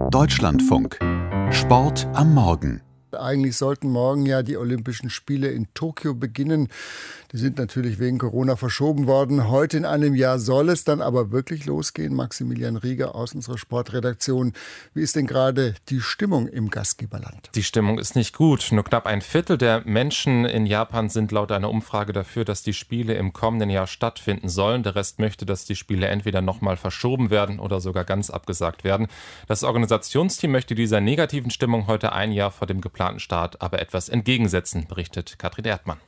Deutschlandfunk. Sport am Morgen. Eigentlich sollten morgen ja die Olympischen Spiele in Tokio beginnen. Die sind natürlich wegen Corona verschoben worden. Heute in einem Jahr soll es dann aber wirklich losgehen. Maximilian Rieger aus unserer Sportredaktion. Wie ist denn gerade die Stimmung im Gastgeberland? Die Stimmung ist nicht gut. Nur knapp ein Viertel der Menschen in Japan sind laut einer Umfrage dafür, dass die Spiele im kommenden Jahr stattfinden sollen. Der Rest möchte, dass die Spiele entweder nochmal verschoben werden oder sogar ganz abgesagt werden. Das Organisationsteam möchte dieser negativen Stimmung heute ein Jahr vor dem geplanten Start aber etwas entgegensetzen, berichtet Katrin Erdmann.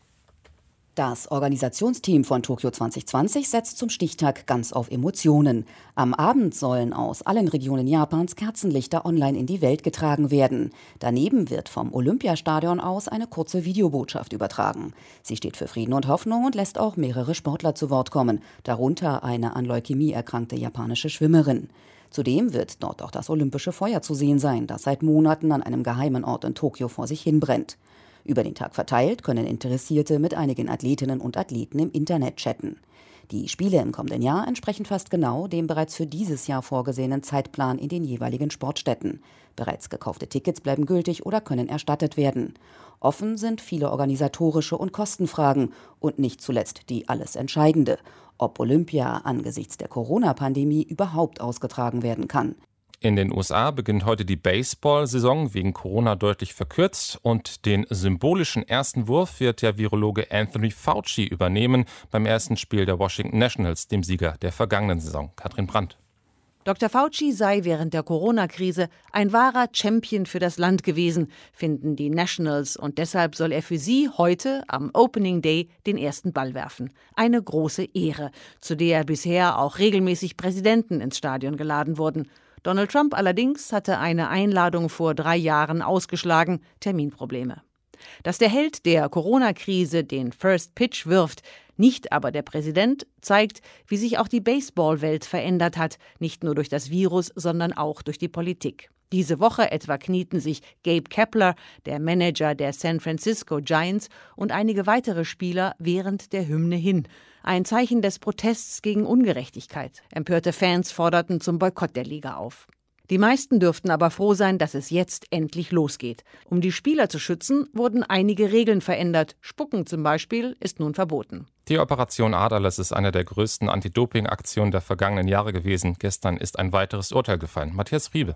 Das Organisationsteam von Tokio 2020 setzt zum Stichtag ganz auf Emotionen. Am Abend sollen aus allen Regionen Japans Kerzenlichter online in die Welt getragen werden. Daneben wird vom Olympiastadion aus eine kurze Videobotschaft übertragen. Sie steht für Frieden und Hoffnung und lässt auch mehrere Sportler zu Wort kommen, darunter eine an Leukämie erkrankte japanische Schwimmerin. Zudem wird dort auch das olympische Feuer zu sehen sein, das seit Monaten an einem geheimen Ort in Tokio vor sich hin brennt. Über den Tag verteilt können Interessierte mit einigen Athletinnen und Athleten im Internet chatten. Die Spiele im kommenden Jahr entsprechen fast genau dem bereits für dieses Jahr vorgesehenen Zeitplan in den jeweiligen Sportstätten. Bereits gekaufte Tickets bleiben gültig oder können erstattet werden. Offen sind viele organisatorische und Kostenfragen und nicht zuletzt die alles Entscheidende: ob Olympia angesichts der Corona-Pandemie überhaupt ausgetragen werden kann. In den USA beginnt heute die Baseball-Saison, wegen Corona deutlich verkürzt, und den symbolischen ersten Wurf wird der Virologe Anthony Fauci übernehmen beim ersten Spiel der Washington Nationals, dem Sieger der vergangenen Saison. Katrin Brandt. Dr. Fauci sei während der Corona-Krise ein wahrer Champion für das Land gewesen, finden die Nationals, und deshalb soll er für sie heute am Opening Day den ersten Ball werfen. Eine große Ehre, zu der bisher auch regelmäßig Präsidenten ins Stadion geladen wurden. Donald Trump allerdings hatte eine Einladung vor 3 Jahren ausgeschlagen, Terminprobleme. Dass der Held der Corona-Krise den First Pitch wirft, nicht aber der Präsident, zeigt, wie sich auch die Baseballwelt verändert hat, nicht nur durch das Virus, sondern auch durch die Politik. Diese Woche etwa knieten sich Gabe Kapler, der Manager der San Francisco Giants, und einige weitere Spieler während der Hymne hin. Ein Zeichen des Protests gegen Ungerechtigkeit. Empörte Fans forderten zum Boykott der Liga auf. Die meisten dürften aber froh sein, dass es jetzt endlich losgeht. Um die Spieler zu schützen, wurden einige Regeln verändert. Spucken zum Beispiel ist nun verboten. Die Operation Aderlass ist eine der größten Anti-Doping-Aktionen der vergangenen Jahre gewesen. Gestern ist ein weiteres Urteil gefallen. Matthias Friebe.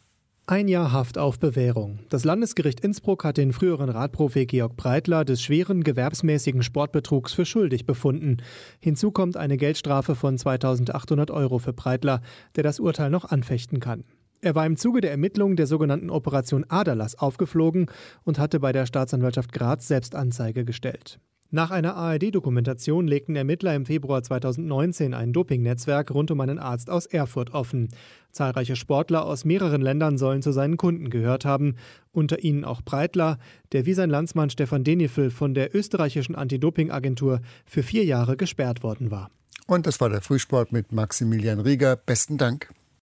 1 Jahr Haft auf Bewährung. Das Landesgericht Innsbruck hat den früheren Radprofi Georg Breitler des schweren gewerbsmäßigen Sportbetrugs für schuldig befunden. Hinzu kommt eine Geldstrafe von 2.800 € für Breitler, der das Urteil noch anfechten kann. Er war im Zuge der Ermittlungen der sogenannten Operation Aderlass aufgeflogen und hatte bei der Staatsanwaltschaft Graz selbst Anzeige gestellt. Nach einer ARD-Dokumentation legten Ermittler im Februar 2019 ein Dopingnetzwerk rund um einen Arzt aus Erfurt offen. Zahlreiche Sportler aus mehreren Ländern sollen zu seinen Kunden gehört haben, unter ihnen auch Breitler, der wie sein Landsmann Stefan Denifl von der österreichischen Anti-Doping-Agentur für 4 Jahre gesperrt worden war. Und das war der Frühsport mit Maximilian Rieger. Besten Dank.